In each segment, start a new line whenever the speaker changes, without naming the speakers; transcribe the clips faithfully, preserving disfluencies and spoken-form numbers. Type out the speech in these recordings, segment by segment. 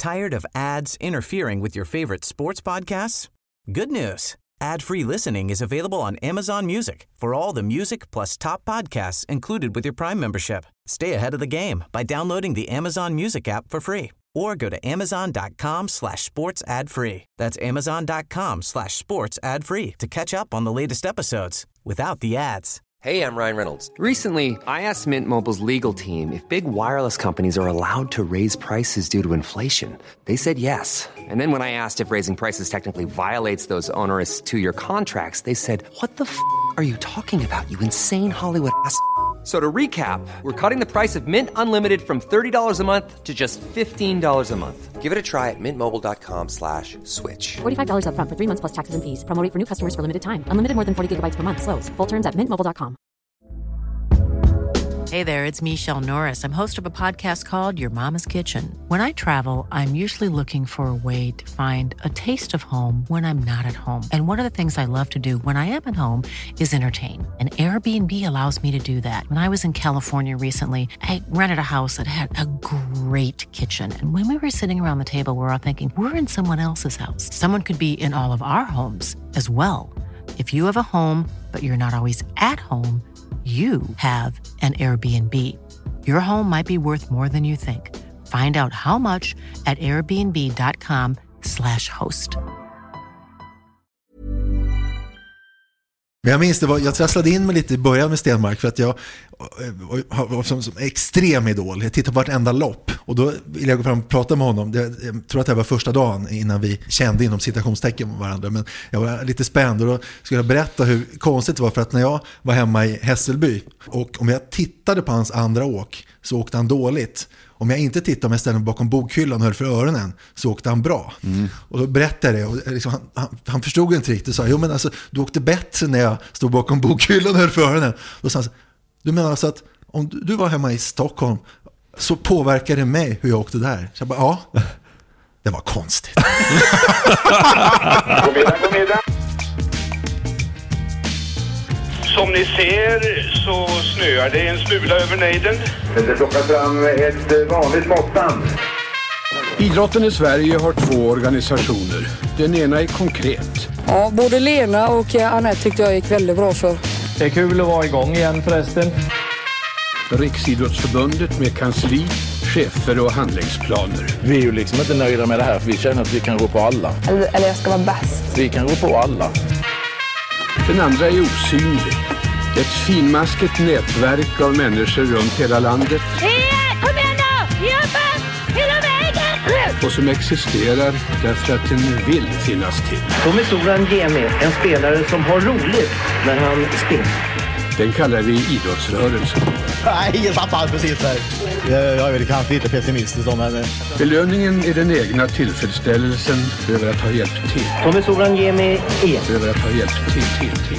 Tired of ads interfering with your favorite sports podcasts? Good news. Ad-free listening is available on Amazon Music for all the music plus top podcasts included with your Prime membership. Stay ahead of the game by downloading the Amazon Music app for free or go to amazon.com slash sports ad free. That's amazon.com slash sports ad free to catch up on the latest episodes without the ads.
Hey, I'm Ryan Reynolds. Recently, I asked Mint Mobile's legal team if big wireless companies are allowed to raise prices due to inflation. They said yes. And then when I asked if raising prices technically violates those onerous two-year contracts, they said, what the f*** are you talking about, you insane Hollywood ass f- So to recap, we're cutting the price of Mint Unlimited from thirty dollars a month to just fifteen dollars a month. Give it a try at mintmobile.com slash switch.
forty-five dollars up front for three months plus taxes and fees. Promo rate for new customers for limited time. Unlimited more than forty gigabytes per month. Slows full terms at mint mobile dot com.
Hey there, it's Michelle Norris. I'm host of a podcast called Your Mama's Kitchen. When I travel, I'm usually looking for a way to find a taste of home when I'm not at home. And one of the things I love to do when I am at home is entertain. And Airbnb allows me to do that. When I was in California recently, I rented a house that had a great kitchen. And when we were sitting around the table, we were all thinking, we're in someone else's house. Someone could be in all of our homes as well. If you have a home, but you're not always at home, you have an Airbnb. Your home might be worth more than you think. Find out how much at airbnb.com slash host.
Men jag minns det var, jag trasslade in mig lite i början med Stenmark för att jag var som, som extrem idol. Jag tittade på vartenda lopp och då ville jag gå fram och prata med honom. Det, jag tror att det var första dagen innan vi kände inom citationstecken med varandra, men jag var lite spänd och då skulle jag berätta hur konstigt det var, för att när jag var hemma i Hässelby och om jag tittade på hans andra åk så åkte han dåligt. Om jag inte tittade, om jag ställde mig bakom bokhyllan och höll för öronen, så åkte han bra. Mm. Och då berättade jag det och liksom, han, han, han förstod inte riktigt och sa, jo men alltså du åkte bättre när jag stod bakom bokhyllan och höll för öronen. Då sa han, du menar alltså att om du, du var hemma i Stockholm så påverkade det mig hur jag åkte där? Så jag bara, ja, det var konstigt.
God middag, god middag. Som ni ser så snöar det en smula över nejden.
Det plockar fram ett vanligt måttband.
Idrotten i Sverige har två organisationer. Den ena är konkret.
Ja, både Lena och Anette tyckte jag gick väldigt bra för.
Det är kul att vara igång igen förresten.
Riksidrottsförbundet med kansli, chefer och handlingsplaner.
Vi är ju liksom inte nöjda med det här, för vi känner att vi kan gå på alla.
Eller, eller jag ska vara bäst.
Vi kan gå på alla.
Den andra är osynlig. Ett finmaskigt nätverk av människor runt hela landet.
Hej, kom igen då! Jobba! Hela vägen!
Och som existerar därför att den vill finnas till.
Tommy Soran ger mig en spelare som har roligt när han spelar.
Den kallar vi idrottsrörelsen.
Nej, ingen tappar precis där. Jag är väl kanske lite pessimistisk om henne.
Belöningen är den egna tillfredsställelsen över att ha hjälpt till.
Tommy Soran ger mig en.
Över att ha hjälpt till, till, till.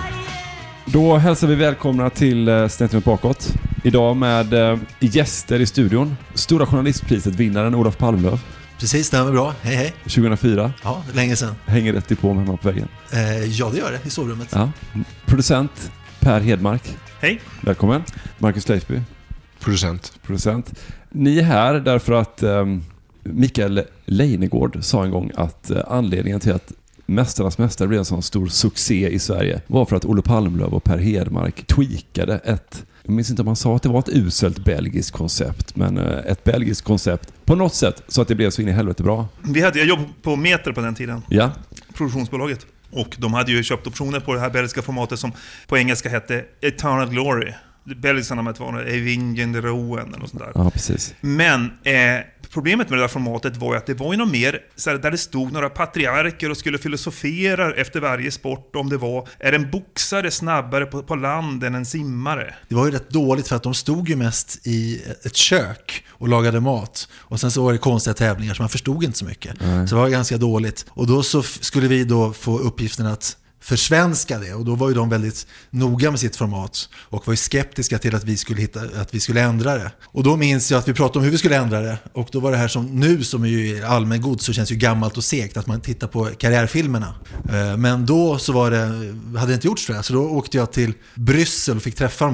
Då hälsar vi välkomna till Stentum bakåt. Idag med äh, gäster i studion. Stora journalistpriset, vinnaren Olof Palmlöf.
Precis, det var bra. Hej, hej.
tjugohundrafyra.
Ja, länge sedan.
Hänger rätt i på med hemma på väggen.
Eh, ja, det gör det i sovrummet.
Ja. Producent Per Hedmark.
Hej.
Välkommen. Marcus Leifby.
Producent.
Producent. Ni är här därför att eh, Mikael Leinegård sa en gång att eh, anledningen till att Mästarnas mästare blev en sån stor succé i Sverige var för att Olof Palmlöf och Per Hedmark tweakade ett, jag minns inte om man sa att det var ett uselt belgiskt koncept, men ett belgiskt koncept på något sätt så att det blev så in i helvete bra.
Vi hade, jag jobbade på Meter på den tiden,
ja.
Produktionsbolaget, och de hade ju köpt optioner på det här belgiska formatet som på engelska hette Eternal Glory. Belgisarna med var Evingen Roen eller något sånt där.
Ja, precis.
Men eh, problemet med det där formatet var ju att det var ju något mer så här, där det stod några patriarker och skulle filosofera efter varje sport om det var, är en boxare snabbare på, på land än en simmare?
Det var ju rätt dåligt för att de stod ju mest i ett kök och lagade mat. Och sen så var det konstiga tävlingar så man förstod inte så mycket. Mm. Så det var ganska dåligt. Och då så f- skulle vi då få uppgiften att försvenska det, och då var ju de väldigt noga med sitt format och var ju skeptiska till att vi skulle hitta, att vi skulle ändra det. Och då minns jag att vi pratade om hur vi skulle ändra det, och då var det här som nu, som är ju allmän god, så känns ju gammalt och segt att man tittar på karriärfilmerna. Men då så var det, hade det inte gjorts det, så då åkte jag till Bryssel och fick träffa dem där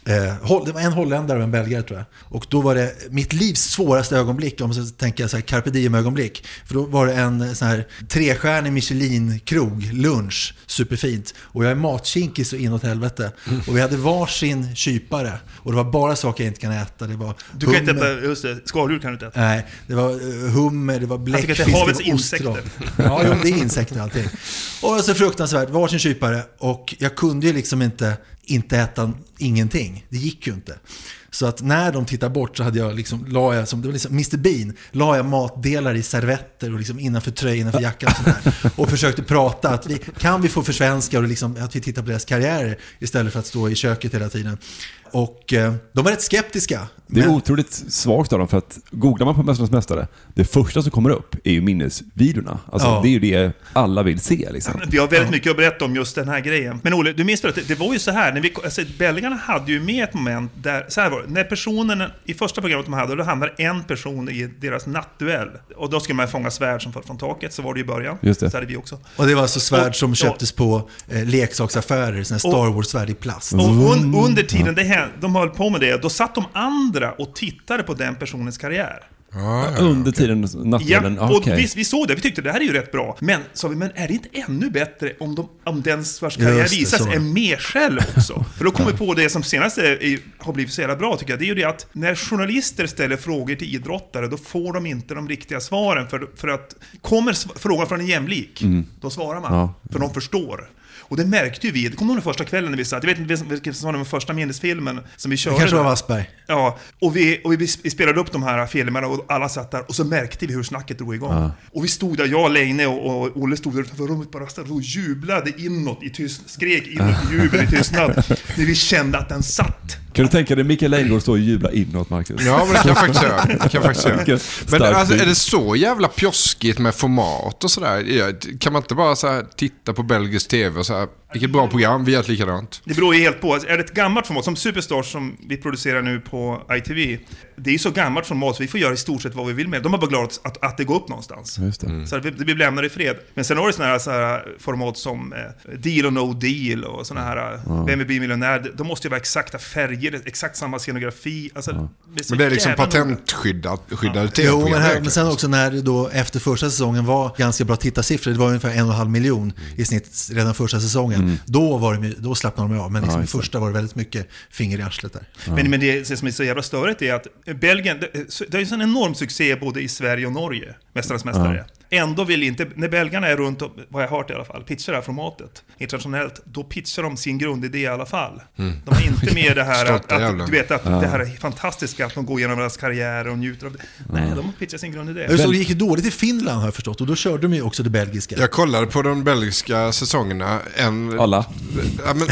Eh, det var en holländare och en belgare tror jag. Och då var det mitt livs svåraste ögonblick, om man ska tänka så här carpe diem ögonblick. För då var det en sån här trestjärnig Michelin-krog, lunch, superfint. Och jag är matkinkig så inåt helvete. Mm. Och vi hade varsin kypare. Och det var bara saker jag inte kan äta. Det var
du kan hummer. Inte äta, just det, skaldjur kan du inte äta.
Nej, det var uh, hummer, det var bläckfisk,
det var havets insekter.
Ja, jo, det är insekter allting. Och så fruktansvärt, varsin kypare. Och jag kunde ju liksom inte, inte äta ingenting. Det gick ju inte. Så att när de tittar bort så hade jag liksom, la jag, som det var liksom mister Bean, la jag matdelar i servetter och liksom innanför tröjan, innanför jackan och sådär. Och försökte prata att vi, kan vi få försvenska och liksom, att vi tittar på deras karriärer istället för att stå i köket hela tiden. Och eh, de var rätt skeptiska.
Det är
men...
otroligt svagt av dem, för att googlar man på Mästarnas mästare, det första som kommer upp är ju minnesvideorna. Alltså ja. Det är ju det alla vill se liksom.
Vi har väldigt mycket att berätta om just den här grejen. Men Olle, du minns väl att det, det var ju så här, när vi, alltså, belgarna hade ju med ett moment där, så här var det, när personen i första programmet de hade, då hamnade en person i deras nattduell. Och då skulle man fånga svärd som föll från taket, så var det i början.
Just det.
Så hade vi också.
Och det var alltså svärd
och,
som köptes ja. på eh, leksaksaffärer, såna Star Wars-svärd i plast.
Och un, under tiden ja. det här, de höll på med det, då satt de andra och tittade på den personens karriär.
Ah, ja, under tiden nattduellen.
Ja, och
okay.
vi, vi såg det, vi tyckte det här är ju rätt bra. Men sa vi, men är det inte ännu bättre om, de, om den vars karriär visas är mer själv också? För då kommer vi på det som senast är, har blivit så jävla bra tycker jag. Det är ju det att när journalister ställer frågor till idrottare, då får de inte de riktiga svaren. För, för att kommer frågan från en jämlik, mm. då svarar man. Ja. För de förstår. Och det märkte ju vi, det kom nog den första kvällen när vi satt, jag vet inte vilken som var den första minnesfilmen som vi körde.
Det kanske var Wassberg.
Ja, och vi, och vi spelade upp de här filmerna och alla satt där och så märkte vi hur snacket drog igång. Ja. Och vi stod där, jag, Leine och, och Olle stod där utanför rummet bara och jublade inåt i tystnad, skrek inåt i jubel i tystnad när vi kände att den satt.
Kan du tänka dig Mikael Leingård står och jubla inåt, Marcus?
Ja, men det kan jag faktiskt göra. Det kan jag faktiskt göra. Men alltså, är det så jävla pjoskigt med format och sådär? Kan man inte bara så här, titta på belgisk tv och så här, vilket bra program, vi gör ett likadant?
Det beror ju helt på. Är det ett gammalt format, som Superstars som vi producerar nu på I T V, det är ju så gammalt format så vi får göra i stort sett vad vi vill med. De har bara glad att, att det går upp någonstans.
Just det.
Mm. Så vi, vi lämnar i fred. Men sen har det såna här, så här format som eh, Deal or No Deal och såna här mm. Vem vill bli miljonär? De måste ju vara exakta färger, exakt samma scenografi. Alltså,
mm. det men det är liksom patentskyddade ja.
tv. Jo, men, här, men sen också när det då efter första säsongen var ganska bra tittarsiffror, det var ungefär en och en halv miljon mm. i snitt redan första säsongen. Mm. Då, var det, då slappnade de av, men liksom ja, i första var det väldigt mycket finger i arslet där.
Ja. Men, men det som är så jävla störigt är att Belgien, det, det är ju en enorm succé både i Sverige och Norge, Mästarnas mästare. Ja. Ändå vill inte, när belgarna är runt, vad jag har hört i alla fall, pitchar det här formatet internationellt, då pitchar de sin grundidé i alla fall. Mm. De är inte med det här att, att du vet att ja. det här är fantastiska, att de går igenom deras karriär och njuter av det. Nej, ja. de pitchar sin grundidé.
Men så det gick ju dåligt i Finland har jag förstått, och då körde de ju också det belgiska.
Jag kollade på de belgiska säsongerna. En,
alla?
Ja, men,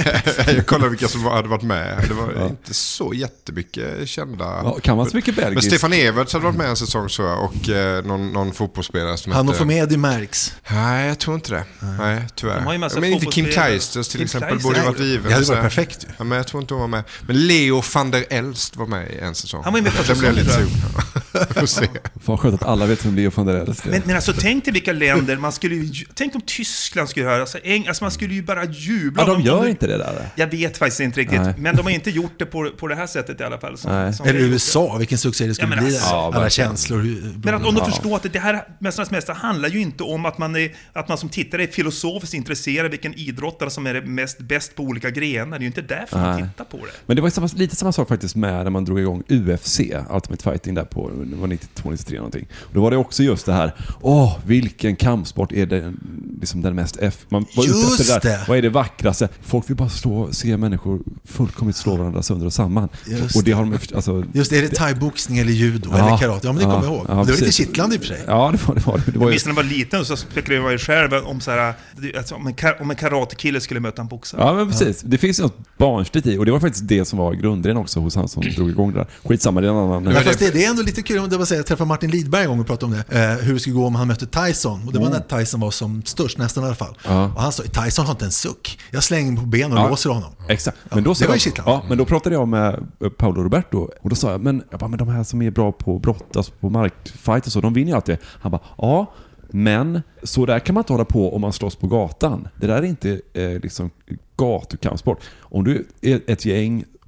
jag kollade vilka som hade varit med. Det var ja. inte så jättemycket kända.
Ja, kan man så mycket belgiskt?
Men Stefan Everts hade varit med en säsong så jag, och eh, någon, någon fotbollsspelare.
Han har fått med Eddie Merckx.
Nej, jag tror inte det. Nej, Nej tyvärr.
De
men inte Kim Kleisters till Kim exempel Kleisters. Borde varit given.
Det hade varit perfekt.
Ja, men jag tror inte hon var med. Men Leo van der Elst var med i en säsong.
Han var med första
säsongen.
Lite
Får se.
Fan skönt att alla vet vem Leo van der Elst är.
Men, men alltså tänk dig vilka länder man skulle ju, tänk om Tyskland skulle höra. Alltså, alltså man skulle ju bara jubla.
Ja, de gör
de,
inte det där.
Jag vet faktiskt inte riktigt.
Nej.
Men de har inte gjort det på, på det här sättet i alla fall. Som, som
Eller U S A, vilken succé det skulle ja, bli.
Alltså,
alla ja, känslor.
Men att, om de ja. förstår att det här Mästarnas mästare handlar ju inte om att man, är, att man som tittare är filosofiskt intresserad vilken idrottare som är det mest bäst på olika grenar. Det är ju inte därför Nej. man tittar på det.
Men det var samma, lite samma sak faktiskt med när man drog igång U F C, Ultimate Fighting där på var nittiotvå nittiotre någonting. Och då var det också just det här, åh, vilken kampsport är det liksom den mest F. Man var
just
ute efter det
där.
Där. Vad är det vackraste? Folk vill bara stå se människor fullkomligt slå varandra sönder och samman.
Just
och det har de alltså,
just det, är det thaiboxning eller judo ja, eller karate? Ja, men det
ja,
kommer jag ihåg.
Ja,
det var
precis.
lite kittlande i och för sig.
Ja, det var det. Var, det var
just när man var liten så spekulerade man ju själv om så här, alltså, om en, om en karatekille skulle möta en boxare.
Ja, men precis. Ja. Det finns ju något barnsligt i, och det var faktiskt det som var grunden också hos han som drog igång det där. Skitsamma, det är en annan.
Ja, fast det, det är ändå lite kul om det var så jag träffade Martin Lidberg en gång och pratade om det. Eh, hur det skulle gå om han mötte Tyson. Och det var mm. när Tyson var som störst nästan i alla fall. Ja. Och han sa, Tyson har inte en suck. Jag slänger på ben och ja. låser honom.
Exakt. Men då,
ja, det var ju
ja, men då pratade jag med Paolo Roberto och då sa jag, men, jag bara, men de här som är bra på brott, alltså på markfight och så, de vinner ju alltid. Han bara, ja, men så där kan man inte hålla på om man slåss på gatan. Det där är inte eh, liksom gatukampsport. Om du är ett gäng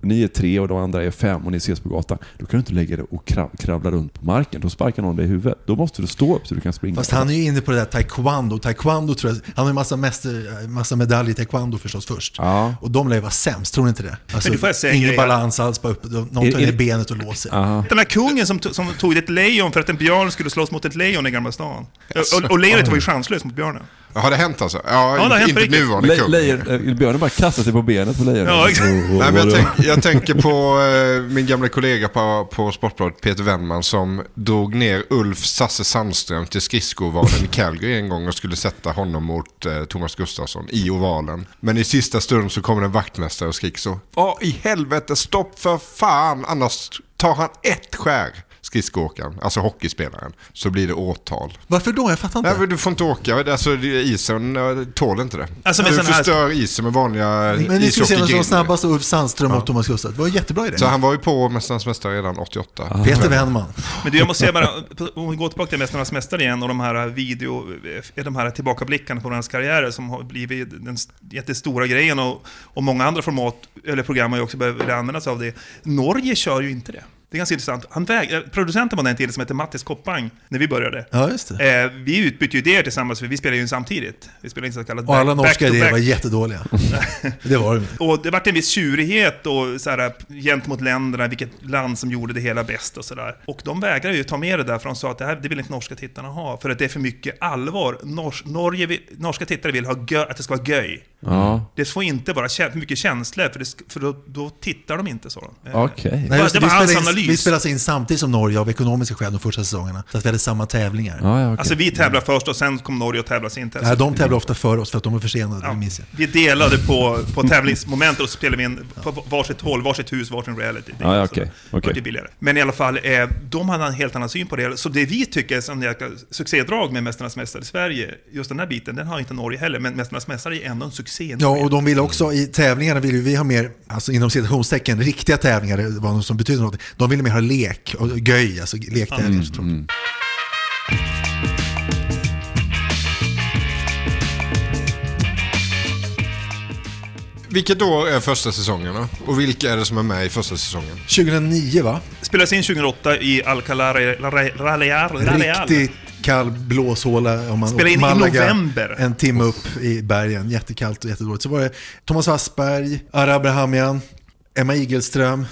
ni är tre och de andra är fem och ni ses på gatan, då kan du inte lägga dig och krav- kravla runt på marken. Då sparkar någon dig i huvudet. Då måste du stå upp så du kan springa.
Fast han är ju inne på det där taekwondo. Taekwondo tror jag, han har en massa, mäster, massa medaljer i taekwondo förstås först.
Ja.
Och de lär ju vara sämst, tror ni inte det? Alltså,
Men du får jag säga
ingen
grejer.
balans alls, bara upp, någon tar ner benet och låser.
Aha.
Den här kungen som, to- som tog ett lejon för att en björn skulle slåss mot ett lejon i Gamla stan. Och, och lejonet var ju chanslös mot björnen.
Har det hänt alltså? Ja,
Ja, det har
inte,
hänt
inte
riktigt.
nuvarande
Le-
kung.
lejon, björnen bara kastar sig på benet på lejonet.
Ja, exakt.
Och- och-
Nej, men jag,
och-
tänk, jag tänker på eh, min gamla kollega på, på Sportbladet, Peter Wennman, som drog ner Ulf Sasse Sandström till skridskoovalen i Calgary en gång och skulle sätta honom mot eh, Thomas Gustafsson i ovalen. Men i sista stund så kommer en vaktmästare och skriker så: "Åh, i helvete, stopp för fan, annars tar han ett skär." Skridskoåkaren, alltså hockeyspelaren, så blir det åtal.
Varför då? Jag fattar inte.
Nej, men du får inte åka, alltså isen äh, tål inte det.
Alltså,
du
med sån här-
förstör isen med vanliga
Men ni skulle se vem som var
ishockeygriller.
snabbast, Ulf Sandström
Ja.
och Thomas Gustafsson. Det var jättebra idé.
Så han var ju på Mästarnas mästare redan åttioåtta.
Peter Wennman.
Men du, jag måste säga bara, om vi går tillbaka till Mästarnas mästare igen och de här video, de här tillbakablickarna på hans karriär som har blivit den jättestora grejen, och, och många andra format eller program har ju också börjat använda sig av det. Norge kör ju inte det. Det är ganska intressant. Han väg, producenten var den till som heter Mattis Koppang när vi började.
Ja, just det.
Eh, vi utbytte ju idéer tillsammans, för vi spelade ju samtidigt. Vi spelade in så kallat
Och alla
back-
norska
back to
idéer
back.
var jättedåliga. Det var det.
Och det var en viss tjurighet och så här, gentemot länderna, vilket land som gjorde det hela bäst och sådär. Och de vägrade ju ta med det där, för de sa att det här det vill inte norska tittarna ha, för att det är för mycket allvar. Nors, Norge vill, norska tittare vill ha gö, att det ska vara göj.
Ja.
Det får inte vara kä- för mycket känslor, för, det, sk- för då, då tittar de inte så. Eh,
Okej.
Det
Nej,
var,
just
det
det,
var
vi,
hans
spelade in,
analys.
vi spelade in samtidigt som Norge av ekonomiska skäl de första säsongerna. Så att vi hade samma tävlingar.
Ja, ja, okej.
Alltså vi tävlade först och sen kom Norge och tävlade sin tävling.
Nej, de tävlade ofta för oss för att de var försenade.
Ja,
Det minns jag.
vi delade på, på tävlingsmoment och så spelade vi in på varsitt håll, varsitt hus, varsin reality.
Ja, ja,
Så
okej,
var
okej.
det billigare. Men i alla fall, eh, de hade en helt annan syn på det. Så det vi tycker är som jäkla succédrag med Mästarnas mästare i Sverige, just den här biten, den har inte Norge heller. Men Mästarnas mästare är ändå en succé i
Ja,
Norge.
och de ville också, i tävlingarna ville vi ha mer, alltså inom citationstecken, riktiga tävlingar, det var något som betyder något. De ville mer ha lek och göj, alltså lektävlingar.
Mm, mm.
Vilket år är första säsongen då? Och vilka är det som är med i första säsongen?
tjugohundranio, va?
Spelades in tjugohundraåtta i Alcalá Real.
Riktigt kall blåshåla. Om man
Spelade in i november.
En timme upp i bergen, jättekallt och jättedåligt. Så var det Thomas Wassberg, Ara Abrahamian, Emma Igelström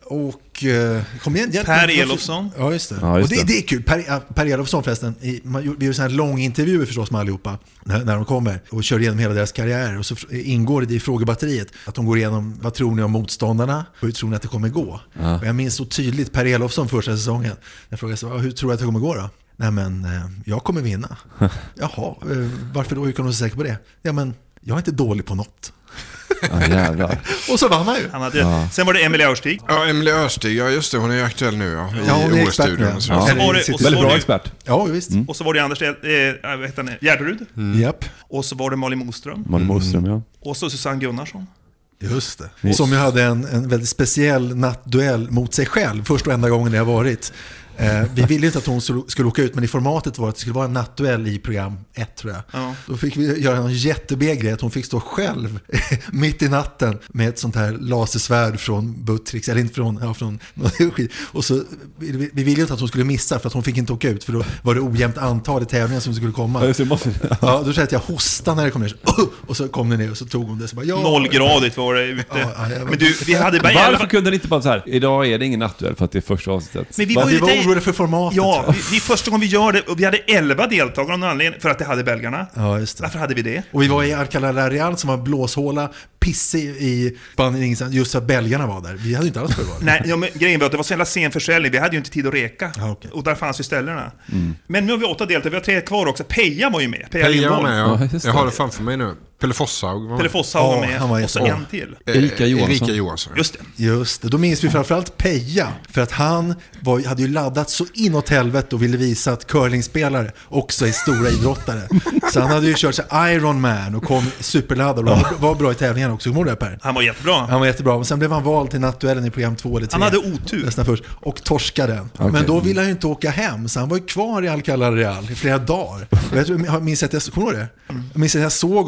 och eh, kom igen, hjälp
Per
mig.
Elofsson.
Ja, just det.
Ja, just
och det,
det.
det är kul. Per, ja, Per Elofsson förresten, i, man, gjorde- vi gjorde sån här lång intervjuer förstås med allihopa när, när de kommer och kör igenom hela deras karriär. Och så f- ingår det i frågebatteriet att de går igenom, vad tror ni om motståndarna och hur tror ni att det kommer gå?
Ja.
Och jag minns så tydligt Per Elofsson första säsongen. Jag frågade så, hur tror du att det kommer gå då? Nej, men eh, jag kommer vinna. Jaha, eh, varför då? Hur kan du vara så säker på det? Ja, men jag är inte dålig på något.
Ja, jävlar.
Och så vann han ju.
Han hade,
Ja.
Sen var det Emelie Örstig.
Ja, Emelie Örstig, ja just det, hon är ju aktuell nu ja, i
Ja, hon är expert
O S-studion.
nu.
Så.
Ja.
Så var det, och så
Väldigt
var
bra
det,
expert.
Ja, visst.
Mm.
och så var det Anders, eh, vad heter han, Gärderud.
Japp.
Och så var det Malin Moström.
Malin Moström, ja.
Och så Susanne Gunnarsson.
Just det. Som ju hade en, en väldigt speciell nattduell mot sig själv. Första och enda gången det har varit. Eh, vi ville inte att hon skulle, skulle åka ut, men i formatet var att det skulle vara en nattduell i program ett, tror jag.
Ja.
Då fick vi göra en jättebeg grej att hon fick stå själv mitt i natten med ett sånt här lasersvärd från Buttricks, eller inte från, ja, från och så vi, vi ville inte att hon skulle missa för att hon fick inte åka ut, för då var det ojämnt antal i tävlingen som skulle komma.
Ja, just det, måste...
Ja, då kände jag att jag hostade när det kom ner och så kom det ner och så tog hon det så bara, ja.
Nollgradigt var det ute.
Ja, ja, jag var-
Men du, vi hade bara
Varför kunde det inte bara så här, idag är det ingen nattduell för att det är första avsnittet?
Men vi
Va,
var ju
vi var
lite-
oroliga för formatet.
Ja, vi, vi första gången vi gör det, och vi hade elva deltagare av någon anledning, för att det hade belgarna.
Ja, just det.
Varför hade vi det?
Och vi var i Alcalá Real som var blåshåla, pissig i Spanien, ingenstans, just för att belgarna var där. Vi hade ju inte alls för det.
Nej, ja, men grejen var att det var så jävla sen försäljning. Vi hade ju inte tid att reka.
Ja, okej.
Och där fanns ju ställena. Men nu har vi åtta deltagare, vi har tre kvar också. Peja var ju med. Peja
Peja var
Lindholm.
med,
Ja,
ja.
just det.
Jag har det framför mig nu. Pelle Fosshaug var
Pelle
med.
Fosshaug var
Ja,
med.
han var
och så
jättebra.
en till.
Eh,
Erika Johansson.
Erika Johansson.
Just det.
Just det, då minns vi framförallt Peja, för att han var, hade ju laddat så inåt helvete och ville visa att curlingspelare också är stora idrottare. Så han hade ju kört sig Iron Man och kom superladdad och var, var bra i tävlingen också. Hur mår du, Per?
Han var jättebra.
Han var jättebra, men sen blev han vald till nattduellen i program två eller tre.
Han hade otur.
Nästan först, och torskade den.
Okej.
Men då ville han ju inte åka hem, så han var ju kvar i Alcalá Real i flera dagar. Och jag tror, jag minns att jag, kommer du ihåg det? Jag minns att jag såg honom sen tre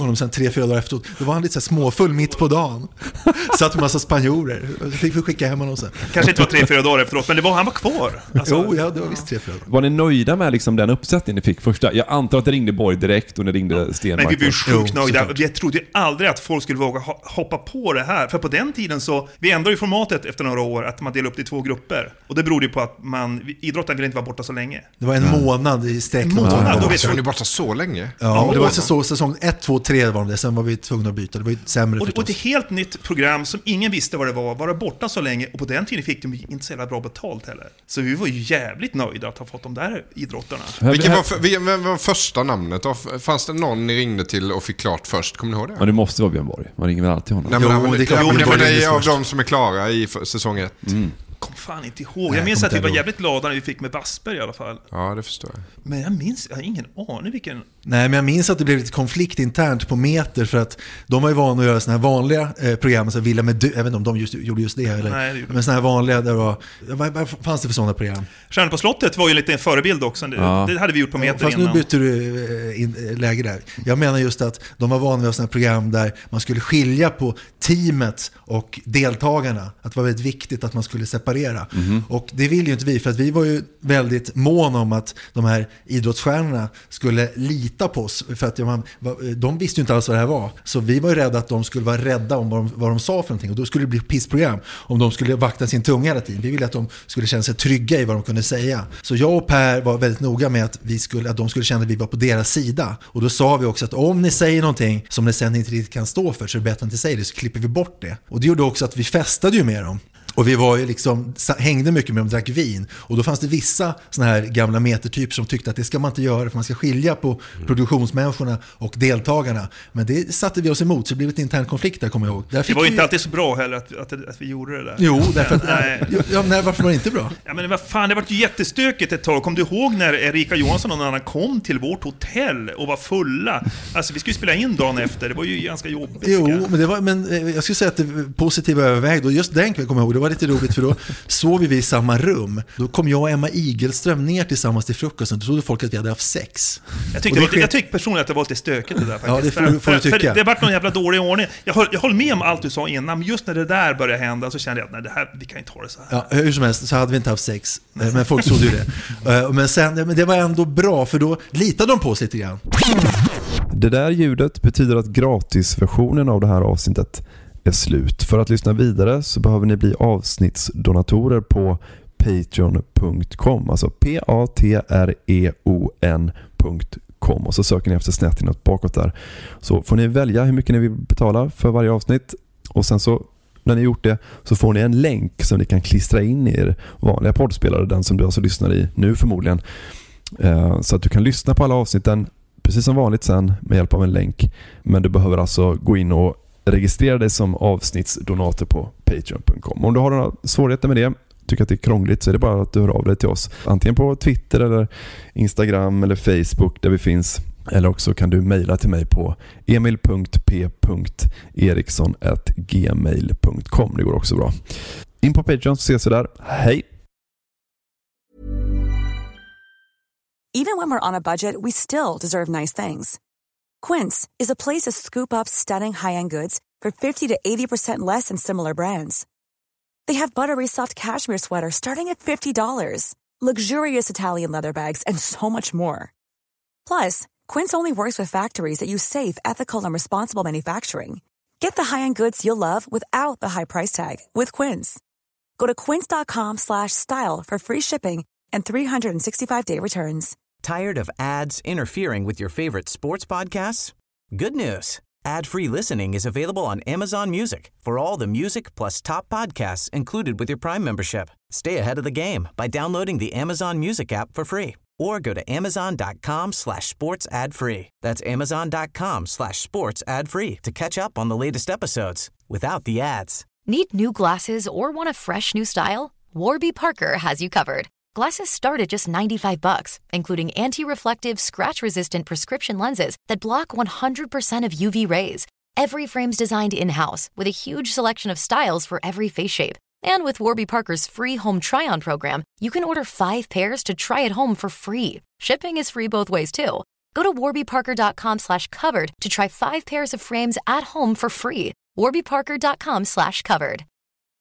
tre, fyra dagar efteråt. Då var han lite så här småfull mitt på dagen. Satt med massa spanjorer. Så fick vi skicka hem honom sen.
Kanske inte var tre, fyra dagar efteråt, men det var, han var kvar. Alltså,
jo, ja, det var visst tre, fyra dagar.
Var ni nöjda med liksom den uppsättningen ni fick första? Jag antar att det ringde Borg direkt och ni ringde Stenmark.
Men vi var sjukt nöjda. Jag trodde aldrig att folk skulle våga hoppa på det här. För på den tiden så, vi ändrade ju formatet efter några år att man delade upp det i två grupper. Och det berodde ju på att man, idrotten ville inte vara borta så länge.
Det var en mm. månad i sträck.
Månad,
ja,
då vet
så var ni borta så länge?
Ja, ja det var så, säsong ett, två, tre var det. Sen var vi tvungna att byta. Det var ju sämre
och,
för
och ett helt nytt program som ingen visste vad det var. Var borta så länge. Och på den tiden fick de inte så jävla bra betalt heller. Så vi var ju jävligt nöjda att ha fått de där idrottarna.
Vilket var, för, vilken var första namnet då? Fanns det någon ni ringde till och fick klart först? Kommer ni ihåg det?
Ja, det måste vara Björn Borg. Man ringer väl alltid honom.
Nej, men,
jo,
men,
det är klart.
Jo, men det är av
först.
de som är klara i säsong ett.
Mm.
Kom fan inte ihåg. Jag minns att vi var jävligt glada när vi fick med Wassberg i alla fall.
Ja, det förstår jag.
Men jag minns, jag har ingen aning vilken...
Nej, men jag minns att det blev lite konflikt internt på Meter för att de var ju vana att göra såna här vanliga eh, program som Villa med dö- jag vet inte om de just, gjorde just det eller. Nej, det gjorde men såna här vanliga där var, vad, vad fanns det för sådana program?
Stjärnor på slottet var ju lite en förebild också. Det, ja. det hade vi gjort på Meter
fast
innan.
Fast nu byter du eh, in, eh, läge där. Jag menar just att de var vana vid sådana här program där man skulle skilja på teamet och deltagarna. Att det var väldigt viktigt att man skulle separera. Mm-hmm. Och det vill ju inte vi, för att vi var ju väldigt måna om att de här idrottsstjärnorna skulle lita på oss. För att ja, de visste ju inte alls vad det här var. Så vi var ju rädda att de skulle vara rädda om vad de, vad de sa för någonting. Och då skulle det bli pissprogram om de skulle vakta sin tunga hela tiden. Vi ville att de skulle känna sig trygga i vad de kunde säga. Så jag och Per var väldigt noga med att, vi skulle, att de skulle känna att vi var på deras sida. Och då sa vi också att om ni säger någonting som ni sen inte riktigt kan stå för, så är det bättre att inte säga det, så klipper vi bort det. Och det gjorde också att vi festade ju med dem. Och vi var ju liksom, hängde mycket med dem, drack vin. Och då fanns det vissa såna här gamla metertyper som tyckte att det ska man inte göra, för man ska skilja på mm. produktionsmänniskorna och deltagarna. Men det satte vi oss emot, så det blev ett intern konflikt där, kommer jag ihåg.
Det var ju inte alltid så bra heller att, att, att vi gjorde det där.
Jo, därför att, nej. Ja, nej, varför var det inte bra?
Ja, men vad fan, det var ju jättestökigt ett tag. Kom du ihåg när Erika Johansson och någon annan kom till vårt hotell och var fulla? Alltså, vi skulle spela in dagen efter. Det var ju ganska jobbigt.
Jo, men, det var, men jag skulle säga att det positiva övervägde. Och just den kan jag komma ihåg, det var lite roligt, för då sov vi i samma rum. Då kom jag och Emma Igelström ner tillsammans till frukosten. Då trodde folk att vi hade haft sex.
Jag tyckte, det, jag tyckte personligen att det var lite stökigt det där faktiskt.
Ja, det får, får
för,
du tycka.
För det var någon jävla dålig ordning. Jag höll, jag höll med om allt du sa innan, men just när det där började hända så kände jag att nej, det här, vi kan inte ha det så här.
Ja, hur som helst så hade vi inte haft sex. Men folk trodde ju det. Men, sen, men det var ändå bra, för då litade de på oss lite grann.
Det där ljudet betyder att gratisversionen av det här avsnittet är slut. För att lyssna vidare så behöver ni bli avsnittsdonatorer på patreon punkt com, alltså p a t r e o n punkt com, och så söker ni efter Snett bakåt där. Så får ni välja hur mycket ni vill betala för varje avsnitt, och sen så när ni gjort det så får ni en länk som ni kan klistra in i er vanliga poddspelare, den som du alltså lyssnar i nu förmodligen, så att du kan lyssna på alla avsnitten precis som vanligt sen med hjälp av en länk. Men du behöver alltså gå in och registrera dig som avsnittsdonator på patreon punkt com. Om du har några svårigheter med det, tycker att det är krångligt, så är det bara att du hör av dig till oss. Antingen på Twitter eller Instagram eller Facebook där vi finns. Eller också kan du mejla till mig på emil punkt p punkt eriksson at gmail punkt com. Det går också bra. In på Patreon så ses vi där. Hej!
Even when we're on a budget, we still deserve nice things. Quince is a place to scoop up stunning high-end goods for fifty to eighty percent less than similar brands. They have buttery soft cashmere sweaters starting at fifty dollars, luxurious Italian leather bags, and so much more. Plus, Quince only works with factories that use safe, ethical, and responsible manufacturing. Get the high-end goods you'll love without the high price tag with Quince. Go to quince dot com slash style for free shipping and three sixty-five day returns.
Tired of ads interfering with your favorite sports podcasts? Good news. Ad-free listening is available on Amazon Music for all the music plus top podcasts included with your Prime membership. Stay ahead of the game by downloading the Amazon Music app for free or go to amazon dot com slash sports ad free. That's amazon dot com slash sports ad free to catch up on the latest episodes without the ads.
Need new glasses or want a fresh new style? Warby Parker has you covered. Glasses start at just ninety-five bucks, including anti-reflective, scratch-resistant prescription lenses that block one hundred percent of U V rays. Every frame's designed in-house with a huge selection of styles for every face shape. And with Warby Parker's free home try-on program, you can order five pairs to try at home for free. Shipping is free both ways, too. Go to warbyparker.com slash covered to try five pairs of frames at home for free. warbyparker.com slash covered.